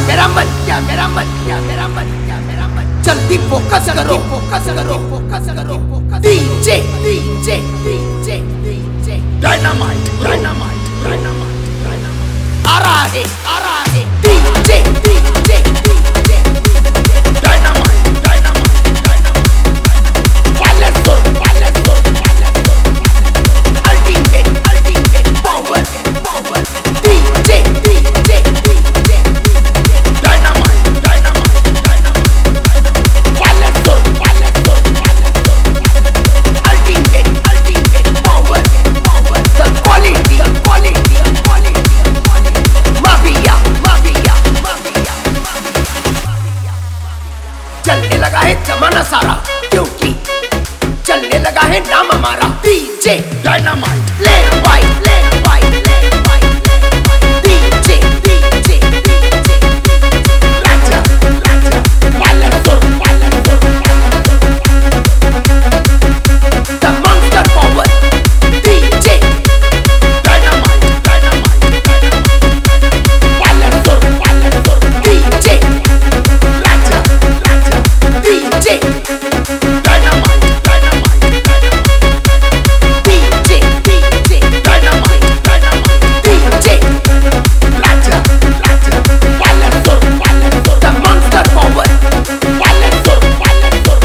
मेरा मन, क्या मेरा मन, क्या मेरा मन, क्या मेरा मन। जल्दी फोकस करो, फोकस करो, फोकस करो, focus. DJ DJ DJ DJ dynamite dynamite dynamite dynamite आ रहा है, आ रहा है। DJ DJ DJ dynamite dynamite dynamite वालेसो वालेसो वालेसो ultimate ultimate power power. DJ DJ DJ dynamite dynamite dynamite वालेसो वालेसो वालेसो ultimate ultimate power power. The quality quality quality mafia mafia mafia. चलने लगा है जमाना सारा, क्योंकि चलने लगा है नाम हमारा। डीजे डायनामाइट ले भाई ले भाई ले भाई DJ DJ DJ Raja Raja वालेसो वालेसो the monster power. DJ dynamite dynamite वालेसो वालेसो DJ Raja Raja DJ dynamite dynamite DJ DJ dynamite dynamite DJ Raja Raja वालेसो वालेसो द मॉन्स्टर पावर। वालेसो वालेसो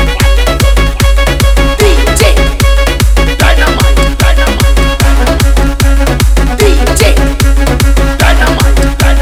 DJ dynamite dynamite DJ dynamite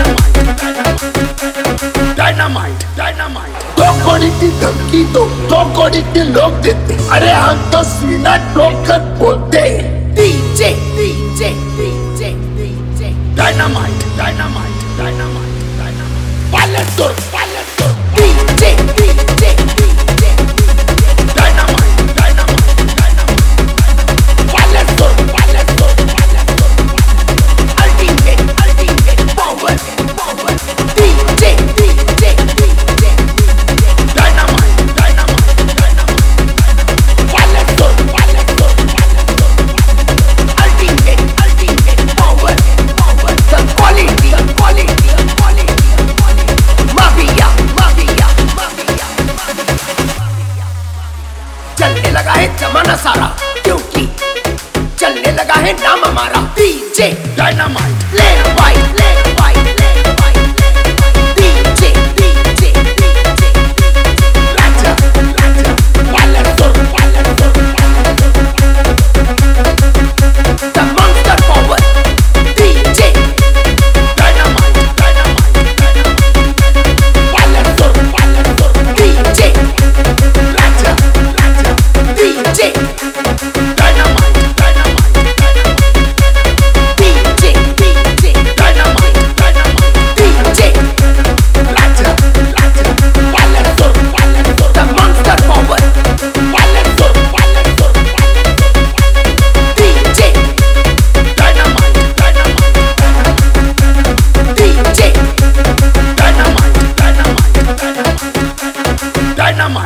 dynamite dynamite dynamite. दो कौड़ी की धमकी दो कौड़ी के लोग देते, अरे हम तो सीना ठोकर बोलते। DJ DJ DJ DJ dynamite dynamite dynamite dynamite वालेसो वालेसो DJ DJ DJ dynamite dynamite dynamite वालेसो वालेसो वालेसो ultimate ultimate power power. DJ DJ DJ dynamite dynamite dynamite वालेसो वालेसो वालेसो ultimate ultimate power power. The quality quality quality mafia mafia mafia. चलने लगा है जमाना सारा, क्योंकि चलने लगा है नाम हमारा। डीजे डायनामाइट ले भाई ले भाई ले भाई DJ DJ DJ Raja Raja वालेसो वालेसो the monster power. DJ dynamite dynamite वालेसो वालेसो DJ Raja Raja DJ dynamite dynamite DJ DJ dynamite dynamite DJ Raja Raja वालेसो वालेसो द मॉन्स्टर पावर। वालेसो वालेसो DJ dynamite dynamite DJ dynamite dynamite dynamite dynamite.